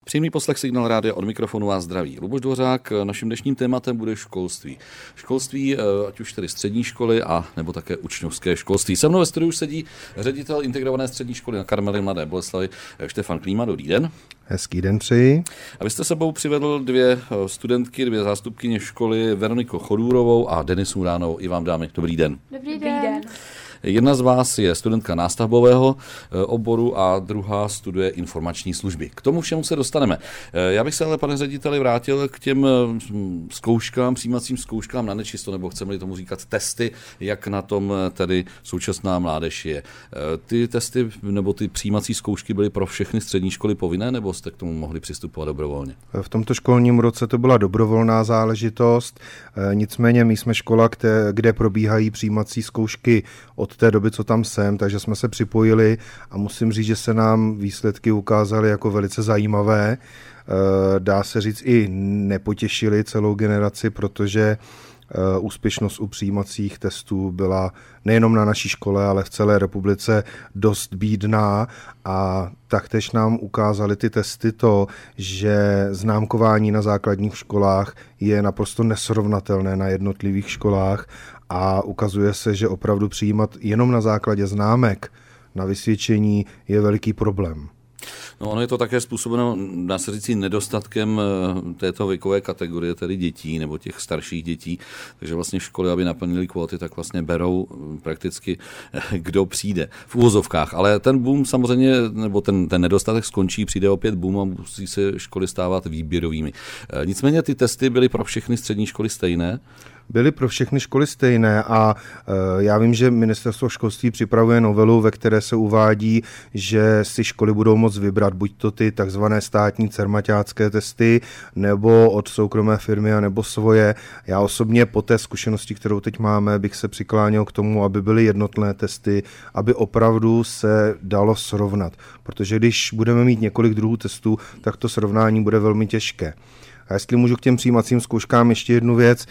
Příjemný poslech Signál Rádia, od mikrofonu vás zdraví Luboš Dvořák. Naším dnešním tématem bude školství. Školství, ať už tedy střední školy a nebo také učňovské školství. Se mnou ve studiu už sedí ředitel integrované střední školy na Karmeli Mladé Boleslavi Štefan Klíma. Dobrý den. Hezký den přeji. A vy jste sebou přivedl dvě studentky, dvě zástupkyně školy, Veroniku Chodůrovou a Denisu Ránovou. I vám, dámy, dobrý den. Dobrý den. Jedna z vás je studentka nástavbového oboru a druhá studuje informační služby. K tomu všemu se dostaneme. Já bych se ale, pane řediteli, vrátil k těm zkouškám, přijímacím zkouškám na nečisto, nebo chceme-li tomu říkat testy, jak na tom tedy současná mládež je. Ty testy nebo ty přijímací zkoušky byly pro všechny střední školy povinné, nebo jste k tomu mohli přistupovat dobrovolně? V tomto školním roce to byla dobrovolná záležitost, nicméně my jsme škola, kde probíhají přijímací zkoušky od té doby, co tam jsem, takže jsme se připojili a musím říct, že se nám výsledky ukázaly jako velice zajímavé. Dá se říct i nepotěšili celou generaci, protože úspěšnost u přijímacích testů byla nejenom na naší škole, ale v celé republice dost bídná a taktéž nám ukázaly ty testy to, že známkování na základních školách je naprosto nesrovnatelné na jednotlivých školách a ukazuje se, že opravdu přijímat jenom na základě známek na vysvědčení je veliký problém. No, ono je to také způsobeno, dá se říct, nedostatkem této věkové kategorie, tedy dětí nebo těch starších dětí, takže vlastně školy, aby naplnily kvóty, tak vlastně berou prakticky kdo přijde v uvozovkách, ale ten boom samozřejmě, nebo ten nedostatek skončí, přijde opět boom a musí se školy stávat výběrovými. Nicméně ty testy byly pro všechny střední školy stejné? Byly pro všechny školy stejné a já vím, že Ministerstvo školství připravuje novelu, ve které se uvádí, že si školy budou moct vybrat buď to ty takzvané státní cermaťácké testy, nebo od soukromé firmy, nebo svoje. Já osobně po té zkušenosti, kterou teď máme, bych se přikláněl k tomu, aby byly jednotné testy, aby opravdu se dalo srovnat. Protože když budeme mít několik druhů testů, tak to srovnání bude velmi těžké. A jestli můžu k těm přijímacím zkouškám ještě jednu věc,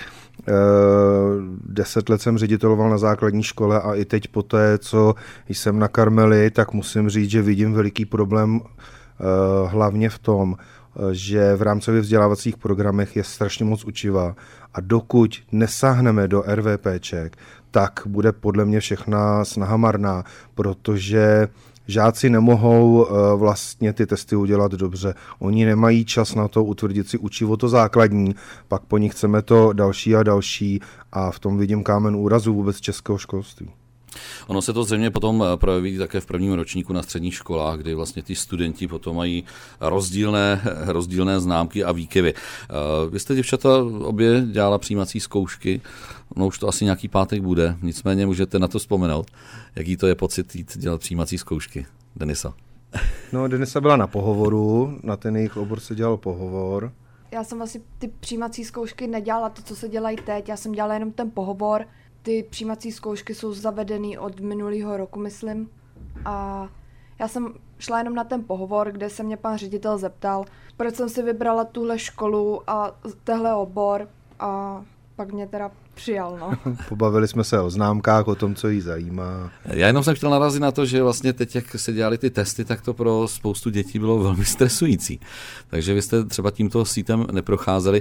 10 let jsem řediteloval na základní škole a i teď po té, co jsem na Karmeli, tak musím říct, že vidím veliký problém hlavně v tom, že v rámcově vzdělávacích programech je strašně moc učiva a dokud nesáhneme do RVPček, tak bude podle mě všechna snaha marná, protože žáci nemohou vlastně ty testy udělat dobře. Oni nemají čas na to utvrdit si učivo to základní, pak po nich chceme to další a další a v tom vidím kámen úrazu vůbec českého školství. Ono se to zřejmě potom projeví také v prvním ročníku na středních školách, kdy vlastně ty studenti potom mají rozdílné známky a výkyvy. Vy jste, děvčata, obě dělala přijímací zkoušky, no už to asi nějaký pátek bude, nicméně můžete na to vzpomenout, jaký to je pocit jít dělat přijímací zkoušky. Denisa. No, Denisa byla na pohovoru, na ten jejich obor se dělal pohovor. Já jsem vlastně ty přijímací zkoušky nedělala to, co se dělají teď, já jsem dělala jenom ten pohovor. Ty přijímací zkoušky jsou zavedený od minulého roku, myslím. A já jsem šla jenom na ten pohovor, kde se mě pan ředitel zeptal, proč jsem si vybrala tuhle školu a tehle obor a pak mě teda přijal, no. Pobavili jsme se o známkách, o tom, co jí zajímá. Já jenom jsem chtěl narazit na to, že vlastně teď, jak se dělali ty testy, tak to pro spoustu dětí bylo velmi stresující. Takže vy jste třeba tímto sítem neprocházeli.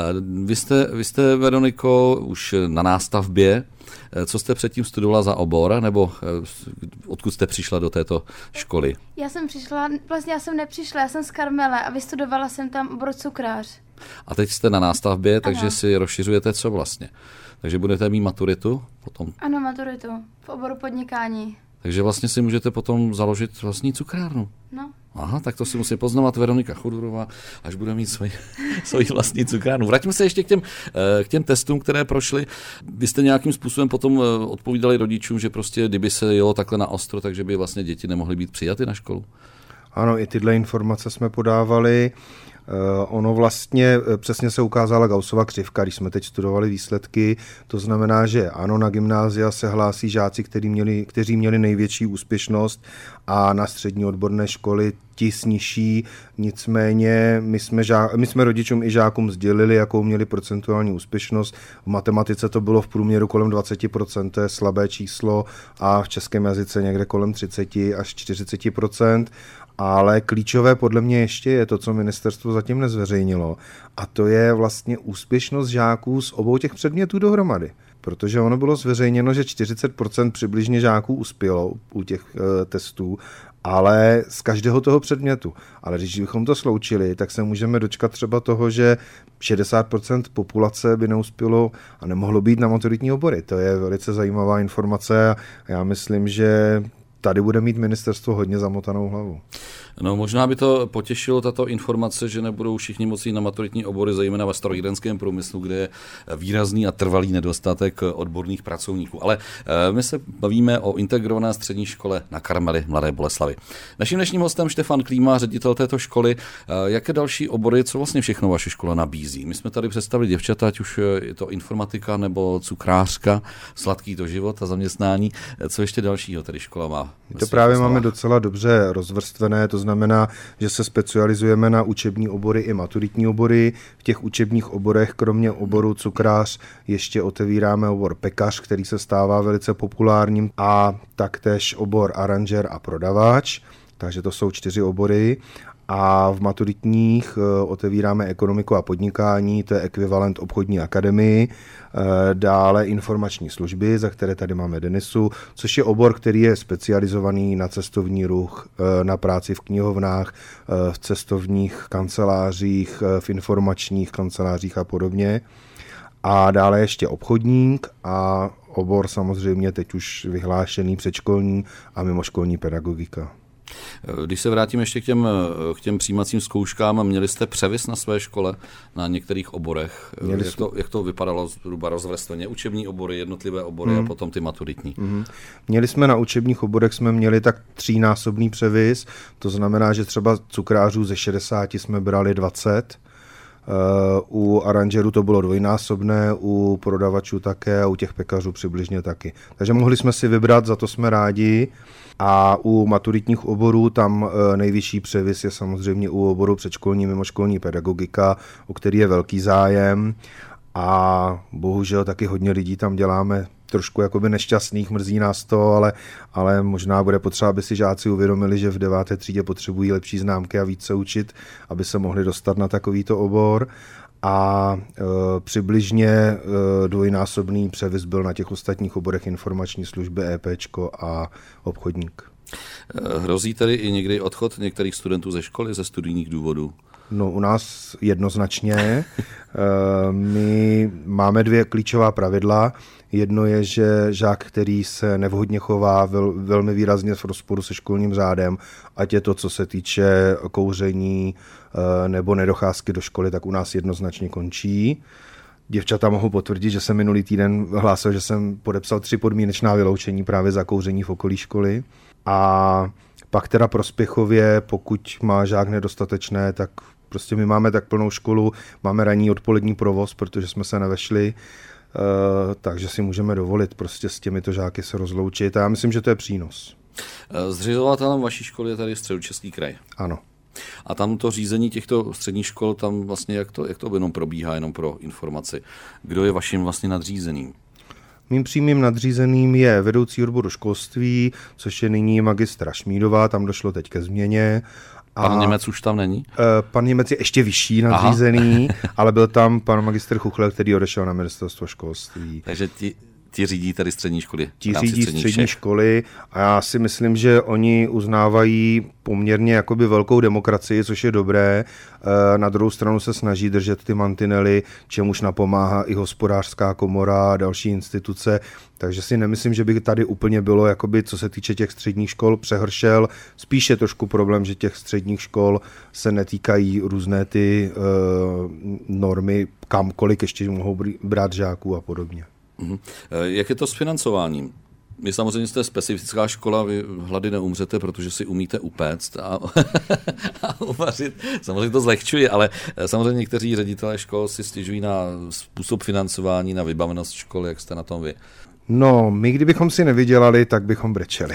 Vy jste, Veroniko, už na nástavbě. Co jste předtím studovala za obor, nebo odkud jste přišla do této školy? Já jsem nepřišla, já jsem z Karmele a vystudovala jsem tam obor cukrář. A teď jste na nástavbě, takže ano. si rozšiřujete co vlastně? Takže budete mít maturitu potom? Ano, maturitu v oboru podnikání. Takže vlastně si můžete potom založit vlastní cukrárnu. No. Aha, tak to si musí poznat Veronika Chodůrová, až bude mít svoji vlastní cukrárnu. Vraťme se ještě k těm testům, které prošly. Vy jste nějakým způsobem potom odpovídali rodičům, že prostě kdyby se jelo takhle na ostro, takže by vlastně děti nemohly být přijaty na školu? Ano, i tyhle informace jsme podávali. Ono vlastně přesně se ukázala Gaussova křivka, když jsme teď studovali výsledky. To znamená, že ano, na gymnázia se hlásí žáci, kteří měli největší úspěšnost a na střední odborné školy ti s nižší. Nicméně my jsme rodičům i žákům sdělili, jakou měli procentuální úspěšnost. V matematice to bylo v průměru kolem 20%, to je slabé číslo, a v českém jazyce někde kolem 30 až 40%. Ale klíčové podle mě ještě je to, co ministerstvo zatím nezveřejnilo, a to je vlastně úspěšnost žáků z obou těch předmětů dohromady. Protože ono bylo zveřejněno, že 40% přibližně žáků uspělo u těch testů, ale z každého toho předmětu. Ale když bychom to sloučili, tak se můžeme dočkat třeba toho, že 60% populace by neuspělo a nemohlo být na maturitní obory. To je velice zajímavá informace a já myslím, že tady bude mít ministerstvo hodně zamotanou hlavu. No, možná by to potěšilo tato informace, že nebudou všichni moci jít na maturitní obory, zejména ve strojírenském průmyslu, kde je výrazný a trvalý nedostatek odborných pracovníků. Ale my se bavíme o integrované střední škole na Karmeli Mladé Boleslavi. Naším dnešním hostem Štefan Klíma, ředitel této školy. Jaké další obory, co vlastně všechno vaše škola nabízí? My jsme tady představili děvčata, ať už je to informatika nebo cukrářka, sladký to život a zaměstnání. Co ještě dalšího tady škola má? To právě máme docela dobře rozvrstvené, to znamená, že se specializujeme na učební obory i maturitní obory. V těch učebních oborech, kromě oboru cukrář, ještě otevíráme obor pekař, který se stává velice populárním, a taktéž obor aranžér a prodavač, takže to jsou 4 obory. A v maturitních otevíráme ekonomiku a podnikání, to je ekvivalent obchodní akademii, dále informační služby, za které tady máme Denisu, což je obor, který je specializovaný na cestovní ruch, na práci v knihovnách, v cestovních kancelářích, v informačních kancelářích a podobně. A dále ještě obchodník a obor samozřejmě teď už vyhlášený předškolní a mimoškolní pedagogika. Když se vrátím ještě k těm přijímacím zkouškám, měli jste převis na své škole na některých oborech? Jak to vypadalo zhruba rozvrstveně? Učební obory, jednotlivé obory a potom ty maturitní? Měli jsme na učebních oborech tak 3násobný převis, to znamená, že třeba cukrářů ze 60 jsme brali 20, u aranžerů to bylo dvojnásobné, u prodavačů také a u těch pekařů přibližně taky. Takže mohli jsme si vybrat, za to jsme rádi. A u maturitních oborů tam nejvyšší převis je samozřejmě u oboru předškolní mimoškolní pedagogika, o který je velký zájem, a bohužel taky hodně lidí tam děláme trošku jakoby nešťastných, mrzí nás to, ale možná bude potřeba, aby si žáci uvědomili, že v 9. třídě potřebují lepší známky a více učit, aby se mohli dostat na takovýto obor. A přibližně dvojnásobný převis byl na těch ostatních oborech informační služby, EPčko a obchodník. Hrozí tedy i někdy odchod některých studentů ze školy ze studijních důvodů? No, u nás jednoznačně. My máme 2 klíčová pravidla. Jedno je, že žák, který se nevhodně chová, velmi výrazně v rozporu se školním řádem, ať je to, co se týče kouření nebo nedocházky do školy, tak u nás jednoznačně končí. Děvčata mohou potvrdit, že jsem minulý týden hlásil, že jsem podepsal 3 podmínečná vyloučení právě za kouření v okolí školy. A pak teda prospěchově, pokud má žák nedostatečné, tak prostě my máme tak plnou školu, máme ranní odpolední provoz, protože jsme se nevešli, takže si můžeme dovolit prostě s těmito žáky se rozloučit a já myslím, že to je přínos. Zřizovatelem vaší školy je tady Středočeský kraj. Ano. A tam to řízení těchto středních škol, tam vlastně jak to jenom probíhá, jenom pro informaci. Kdo je vaším vlastně nadřízeným? Mým přímým nadřízeným je vedoucí odboru školství, což je nyní magistra Šmídová, tam došlo teď ke změně. Pan Němec už tam není? Pan Němec je ještě vyšší nadřízený, ale byl tam pan magistr Chuchlel, který odešel na ministerstvo školství. Takže ti řídí tady střední školy? Ti řídí střední školy a já si myslím, že oni uznávají poměrně jakoby velkou demokracii, což je dobré. Na druhou stranu se snaží držet ty mantinely, čemuž napomáhá i hospodářská komora a další instituce. Takže si nemyslím, že by tady úplně bylo, jakoby, co se týče těch středních škol, přehršel. Spíše trošku problém, že těch středních škol se netýkají různé ty normy, kolik ještě mohou brát žáků a podobně. Jak je to s financováním? My samozřejmě jste specifická škola, vy hlady neumřete, protože si umíte upéct a uvařit. Samozřejmě to zlehčuji, ale samozřejmě někteří ředitelé škol si stěžují na způsob financování, na vybavenost školy, jak jste na tom vy. No, my kdybychom si nevydělali, tak bychom brečeli.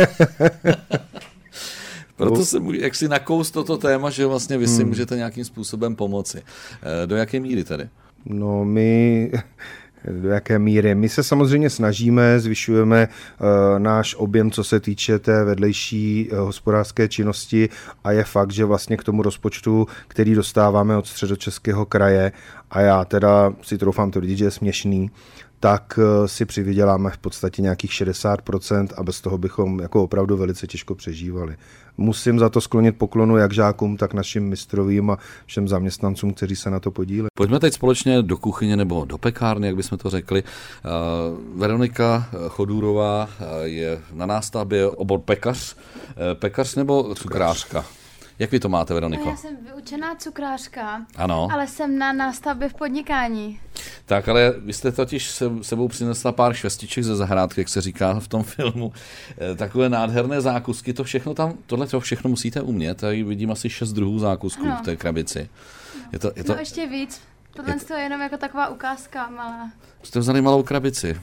Proto se jak si nakous toto téma, že vlastně vy si můžete nějakým způsobem pomoci. Do jaké míry tedy? No, do jaké míry? My se samozřejmě snažíme, zvyšujeme náš objem, co se týče té vedlejší hospodářské činnosti a je fakt, že vlastně k tomu rozpočtu, který dostáváme od Středočeského kraje, a já teda si troufám tvrdit, že je směšný, tak si přivyděláme v podstatě nějakých 60% a bez toho bychom jako opravdu velice těžko přežívali. Musím za to sklonit poklonu jak žákům, tak našim mistrovým a všem zaměstnancům, kteří se na to podílí. Pojďme teď společně do kuchyně nebo do pekárny, jak bychom to řekli. Veronika Chodůrová je na nástavbě obor pekař. Pekař nebo cukrářka? Jak vy to máte, Veroniko? Já jsem vyučená cukrářka, ano. Ale jsem na nástavbě v podnikání. Tak, ale vy jste totiž sebou přinesla pár švestiček ze zahrádky, jak se říká v tom filmu. Takové nádherné zákusky, tohle všechno musíte umět. Tady vidím asi 6 druhů zákusků v té krabici. Je to... No ještě víc. Tohle je jenom jako taková ukázka malá. Jste vzali malou krabici.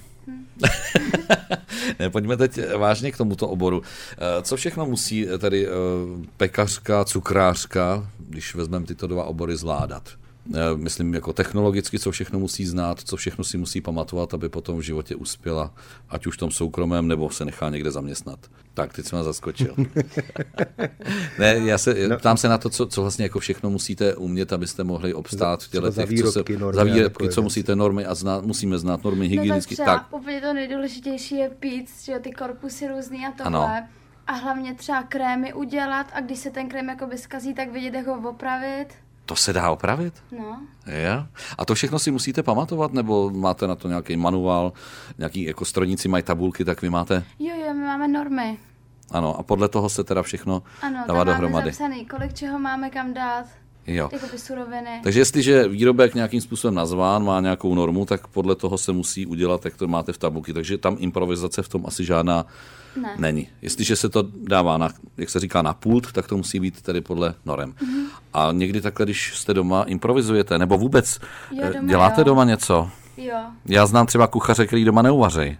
Ne, pojďme teď vážně k tomuto oboru. Co všechno musí tady pekařka, cukrářka, když vezmeme tyto dva obory, zvládat? Myslím jako technologicky, co všechno musí znát, co všechno si musí pamatovat, aby potom v životě uspěla, ať už v tom soukromém, nebo se nechá někde zaměstnat. Tak, teď jsem vás zaskočil. Ne, ptám se na to, co vlastně jako všechno musíte umět, abyste mohli obstát v těle těch, za výrobky, co musíte normy a musíme znát normy hygienické. No tak úplně to nejdůležitější je pít, že ty korpusy různý a tohle. Ano. A hlavně třeba krémy udělat a když se ten krém jakoby zkazí, tak vědět, jak ho opravit. To se dá opravit? No. Je? A to všechno si musíte pamatovat, nebo máte na to nějaký manuál, nějaký jako strojníci mají tabulky, tak vy máte? Jo, my máme normy. Ano, a podle toho se teda všechno dává dohromady. Ano, tam máme zapsaný, kolik čeho máme kam dát. Jo. Jakoby suroviny. Takže jestliže výrobek nějakým způsobem nazván, má nějakou normu, tak podle toho se musí udělat, jak to máte v tabulky. Takže tam improvizace v tom asi žádná není. Jestliže se to dává, jak se říká, na pult, tak to musí být tedy podle norem. Mm-hmm. A někdy takhle, když jste doma, improvizujete, nebo vůbec děláte doma něco? Jo. Já znám třeba kuchaře, který doma neuvaří.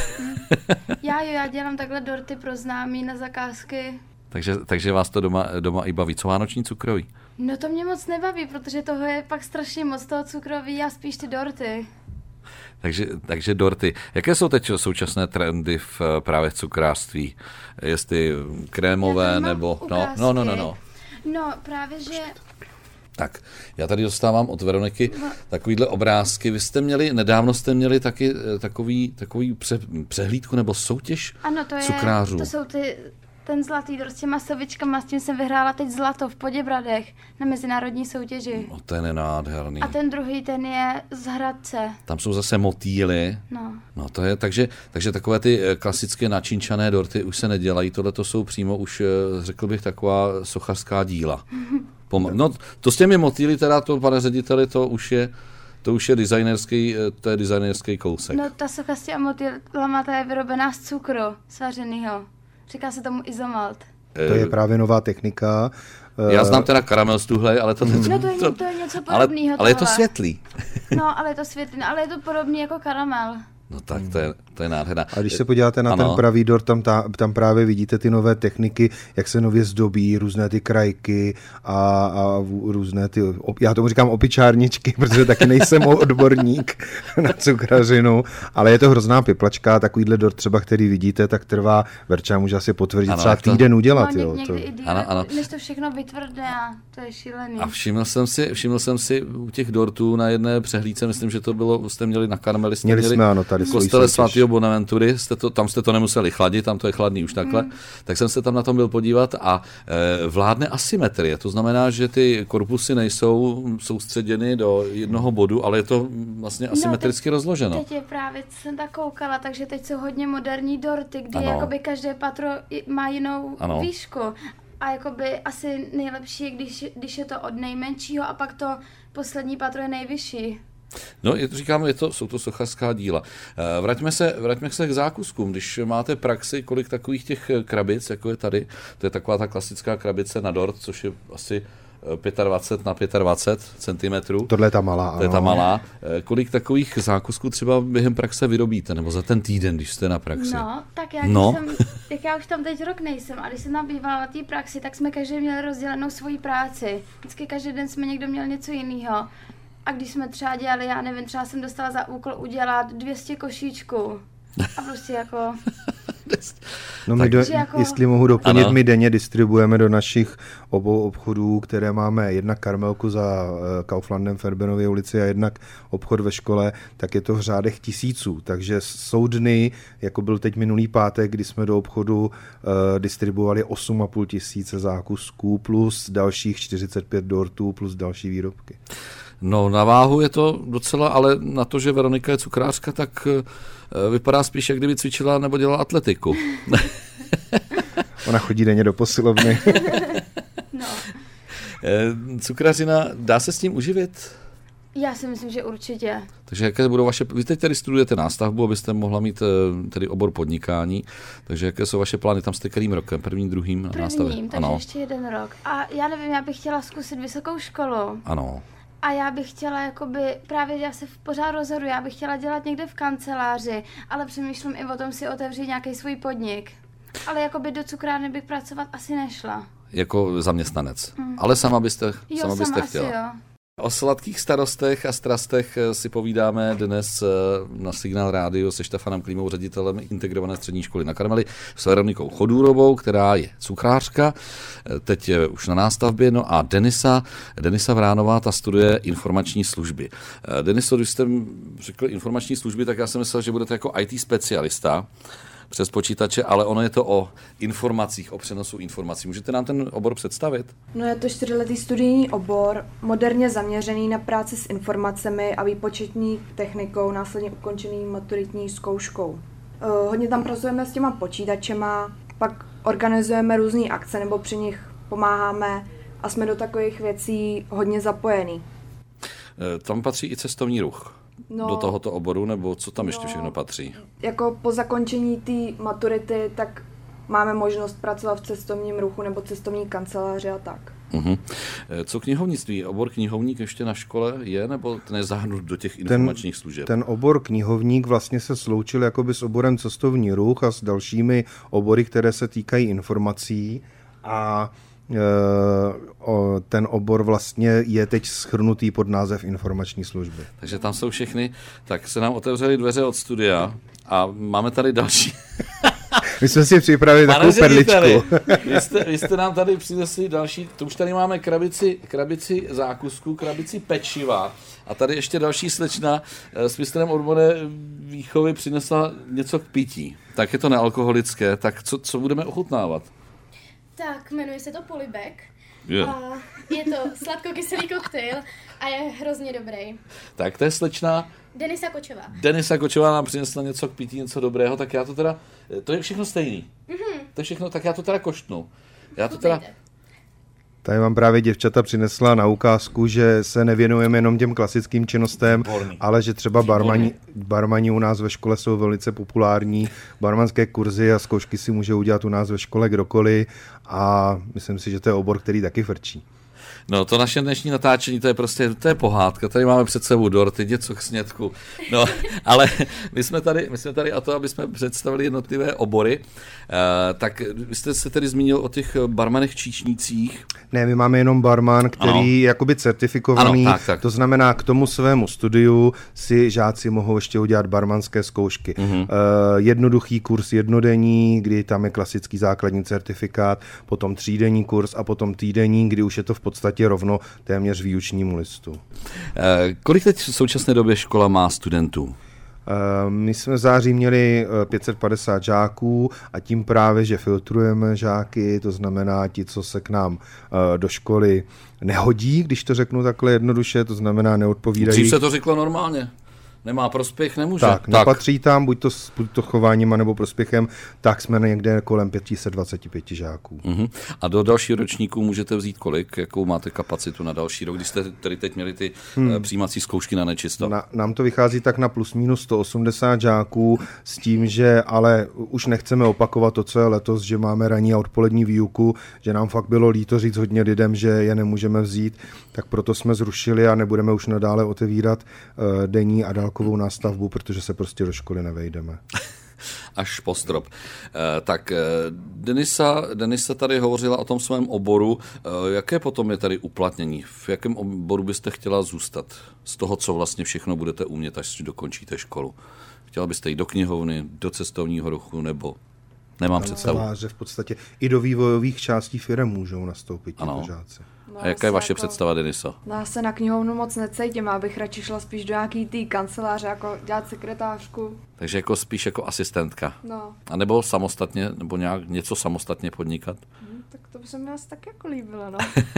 Já dělám takhle dorty pro známí na zakázky. Takže vás to doma i baví. Co vánoční cukroví? No to mě moc nebaví, protože toho je pak strašně moc toho cukroví a spíš ty dorty. Takže dorty. Jaké jsou teď současné trendy právě v cukrářství? Jestli krémové nebo... No, právě, že... Tak, já tady dostávám od Veroniky takovýhle obrázky. Nedávno jste měli taky takový přehlídku nebo soutěž cukrářů. To jsou ten zlatý dort s těma sovičkama, s tím jsem vyhrála teď zlato v Poděbradech na mezinárodní soutěži. No, ten je nádherný. A ten druhý, ten je z Hradce. Tam jsou zase motýly. No to je, takže takové ty klasické načínčané dorty už se nedělají. Tohle to jsou přímo už, řekl bych, taková sochařská díla. No, to s těmi motýly teda, to, pane řediteli, to už je designerský kousek. No, ta socha s těma motýlama, ta je vyrobená z cukru svařenýho. Říká se tomu izomalt. To je právě nová technika. Já znám teda karamel stuhlej, ale to je něco podobného. Ale je to světlý. No, ale je to světlý, ale je to podobný jako karamel. No tak to je nádherná. A když se podíváte na ten pravý dort, tam právě vidíte ty nové techniky, jak se nově zdobí, různé ty krajky a různé ty, já tomu říkám opičárničky, protože taky nejsem odborník na cukrařinu, ale je to hrozná piplačka, takovýhle dort třeba, který vidíte, tak trvá, Verča může asi potvrdit, třeba týden udělat. No, ano. Než to všechno vytvrdne a to je šílený. A všiml jsem si u těch dortů na jedné přehlídce, myslím, že to bylo, jste měli na Karmeli, měli jsme, ano, tady v kostele svatého Bonaventury, tam jste to nemuseli chladit, tam to je chladný už takhle, tak jsem se tam na tom byl podívat a vládne asymetrie, to znamená, že ty korpusy nejsou soustředěny do jednoho bodu, ale je to vlastně asymetricky rozloženo. Teď je právě, jsem tak koukala, takže teď jsou hodně moderní dorty, kdy jakoby každé patro má jinou výšku. A jakoby asi nejlepší je, když je to od nejmenšího a pak to poslední patro je nejvyšší. No, říkáme, jsou to sochařská díla. Vraťme se k zákuskům. Když máte praxi, kolik takových těch krabic, jako je tady, to je taková ta klasická krabice na dort, což je asi 25 na 25 cm. Tohle je ta malá. To je ta malá. Kolik takových zákusků třeba během praxe vyrobíte, nebo za ten týden, když jste na praxi? No, tak jak já už tam teď rok nejsem a když jsem tam bývala na té praxi, tak jsme každý měli rozdělenou svoji práci. Vždycky každý den jsme někdo měl něco jiného. A když jsme třeba dělali, já nevím, třeba jsem dostala za úkol udělat 200 košíčků. A prostě jako... No my jestli mohu doplnit, my denně distribuujeme do našich obou obchodů, které máme jednak Karmelku za Kauflandem v Erbenově ulici a jednak obchod ve škole, tak je to v řádech tisíců. Takže jsou dny, jako byl teď minulý pátek, kdy jsme do obchodu distribuovali 8,5 tisíce zákusků plus dalších 45 dortů plus další výrobky. No, na váhu je to docela, ale na to, že Veronika je cukrářka, tak vypadá spíš, jak kdyby cvičila nebo dělala atletiku. Ona chodí denně do posilovny. No. Cukrařina, dá se s tím uživit? Já si myslím, že určitě. Takže jaké budou vaše... Vy teď tady studujete nástavbu, abyste mohla mít tedy obor podnikání. Takže jaké jsou vaše plány? Tam jste kterým rokem? Prvním, druhým? Prvním, takže ještě 1 rok. A já nevím, já bych chtěla zkusit vysokou školu. Ano. A já bych chtěla, právě já se pořád rozhoduji, já bych chtěla dělat někde v kanceláři, ale přemýšlím i o tom si otevřít nějaký svůj podnik. Ale do cukrárny bych pracovat asi nešla. Jako zaměstnanec. Ale sama byste chtěla. Asi, jo. O sladkých starostech a strastech si povídáme dnes na Signál rádiu se Štefanem Klímou, ředitelem integrované střední školy na Karmeli, s Veronikou Chodůrovou, která je cukrářka, teď je už na nástavbě, no a Denisa Vránová, ta studuje informační služby. Deniso, když jste řekl informační služby, tak já jsem myslel, že budete jako IT specialista přes počítače, ale ono je to o informacích, o přenosu informací. Můžete nám ten obor představit? No, je to 4letý studijní obor, moderně zaměřený na práci s informacemi a výpočetní technikou, následně ukončený maturitní zkouškou. Hodně tam pracujeme s těma počítačema, pak organizujeme různé akce nebo při nich pomáháme a jsme do takových věcí hodně zapojení. Tam patří i cestovní ruch. Do tohoto oboru, nebo co tam ještě všechno patří? Jako po zakončení té maturity, tak máme možnost pracovat v cestovním ruchu nebo cestovní kanceláři a tak. Uh-huh. Co knihovnictví? Obor knihovník ještě na škole je, nebo ten je zahrnut do těch informačních služeb? Ten obor knihovník vlastně se sloučil jakoby s oborem cestovní ruch a s dalšími obory, které se týkají informací a ten obor vlastně je teď shrnutý pod název informační služby. Takže tam jsou všechny, tak se nám otevřely dveře od studia a máme tady další. My jsme si připravili takovou perličku. Vy jste nám tady přinesli další, to už tady máme krabici zákusků, krabici pečiva a tady ještě další slečna s mistrem odborné výchovy přinesla něco k pití. Tak je to nealkoholické, tak co budeme ochutnávat? Tak, jmenuje se to Polibek. Yeah. A je to sladkokyselý koktejl a je hrozně dobrý. Tak to je slečna Denisa Kočová nám přinesla něco k pití, něco dobrého, tak já to teda, to je všechno stejný. Mm-hmm. To je všechno, tak já to teda koštnu. Tady vám právě děvčata přinesla na ukázku, že se nevěnujeme jenom těm klasickým činnostem, ale že třeba barmani u nás ve škole jsou velice populární, barmanské kurzy a zkoušky si může udělat u nás ve škole kdokoliv a myslím si, že to je obor, který taky frčí. No, to naše dnešní natáčení, to je pohádka. Tady máme před sebou dorty, něco k snědku. No, ale my jsme tady a to, aby jsme představili jednotlivé obory. Tak vy jste se tedy zmínil o těch barmanech číšnících. Ne, my máme jenom barman, který je jakoby certifikovaný. Ano, tak. To znamená, k tomu svému studiu si žáci mohou ještě udělat barmanské zkoušky. Mm-hmm. Jednoduchý kurz jednodenní, kdy tam je klasický základní certifikát, potom 3denní kurz a potom týdenní, kdy už je to v podstatě rovno téměř výučnímu listu. Kolik teď v současné době škola má studentů? My jsme v září měli 550 žáků a tím právě, že filtrujeme žáky, to znamená ti, co se k nám do školy nehodí, když to řeknu takhle jednoduše, to znamená neodpovídají. Dřív se to řeklo normálně. nemá prospěch, nemůže. Tak, nepatří tam, buď to chováním, nebo prospěchem, tak jsme někde kolem 525 žáků. A do dalšího ročníku můžete vzít kolik? Jakou máte kapacitu na další rok, když jste tedy teď měli ty přijímací zkoušky na nečisto? Nám to vychází tak na plus minus 180 žáků s tím, že ale už nechceme opakovat to, co je letos, že máme ranní a odpolední výuku, že nám fakt bylo líto říct hodně lidem, že je nemůžeme vzít, tak proto jsme zrušili a nebudeme už nadále otevírat denní a dálkovou nástavbu, protože se prostě do školy nevejdeme. Až po strop. Tak Denisa tady hovořila o tom svém oboru. Jaké potom je tady uplatnění? V jakém oboru byste chtěla zůstat? Z toho, co vlastně všechno budete umět, až si dokončíte školu. Chtěla byste jít do knihovny, do cestovního ruchu, nebo nemám představu? V podstatě i do vývojových částí firem můžou nastoupit tito žáci. A jaká je vaše představa, Deniso? Já se na knihovnu moc necítím, já bych radši šla spíš do nějaký té kanceláře, jako dělat sekretářku. Takže jako spíš jako asistentka. No. A nebo samostatně, nebo nějak něco samostatně podnikat? Tak to by se mi asi tak jako líbilo, no.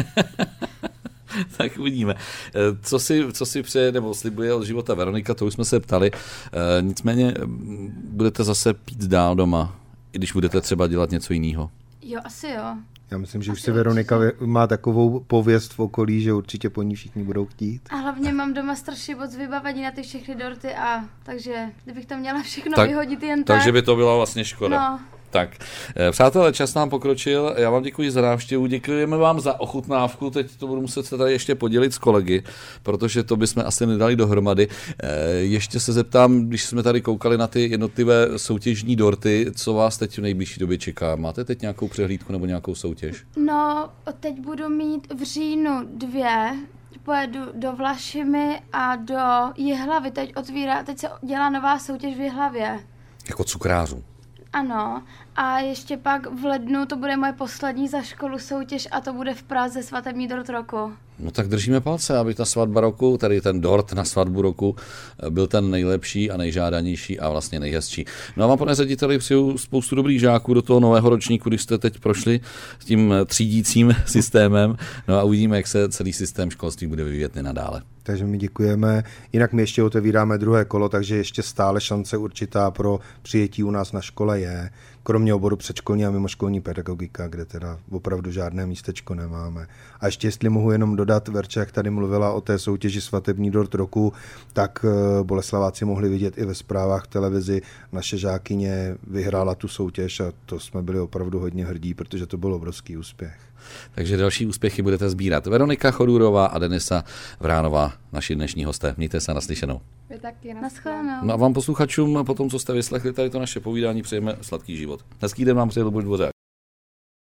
Tak uvidíme. Co si přeje nebo slibuje od života Veronika, to už jsme se ptali. Nicméně budete zase pít dál doma, i když budete třeba dělat něco jiného. Jo, asi jo. Já myslím, že už si Veronika má takovou pověst v okolí, že určitě po ní všichni budou chtít. A hlavně mám doma strašně moc vybavení na ty všechny dorty a takže kdybych to měla všechno vyhodit jen tak. Takže by to byla vlastně škoda. No. Tak, přátelé, čas nám pokročil, já vám děkuji za návštěvu, děkujeme vám za ochutnávku, teď to budu muset se tady ještě podělit s kolegy, protože to bychom asi nedali dohromady. Ještě se zeptám, když jsme tady koukali na ty jednotlivé soutěžní dorty, co vás teď v nejbližší době čeká? Máte teď nějakou přehlídku nebo nějakou soutěž? No, teď budu mít v říjnu 2, pojedu do Vlašimi a do Jihlavy, teď se dělá nová soutěž v Jihlavě. Jako cukrářů? Ano, a ještě pak v lednu to bude moje poslední za školu soutěž a to bude v Praze svatební dort roku. No tak držíme palce, aby ta svatba roku, tedy ten dort na svatbu roku, byl ten nejlepší a nejžádanější a vlastně nejhezčí. No a vám, pane řediteli, přeju spoustu dobrých žáků do toho nového ročníku, když jste teď prošli s tím třídícím systémem. No a uvidíme, jak se celý systém školství bude vyvíjet nadále. Takže my děkujeme. Jinak my ještě otevíráme druhé kolo, takže ještě stále šance určitá pro přijetí u nás na škole je. Kromě oboru předškolní a mimoškolní pedagogika, kde teda opravdu žádné místečko nemáme. A ještě jestli mohu jenom dodat, Verča, jak tady mluvila o té soutěži svatební dort roku, tak Boleslaváci mohli vidět i ve zprávách v televizi. Naše žákyně vyhrála tu soutěž a to jsme byli opravdu hodně hrdí, protože to byl obrovský úspěch. Takže další úspěchy budete sbírat. Veronika Chodůrová a Denisa Vránová, naši dnešní hosté. Mějte se naslyšenou. Vy taky, naschledanou. No a vám posluchačům, po tom, co jste vyslechli tady to naše povídání, přejeme sladký život. Hezký den vám přeje Luboš Dvořák.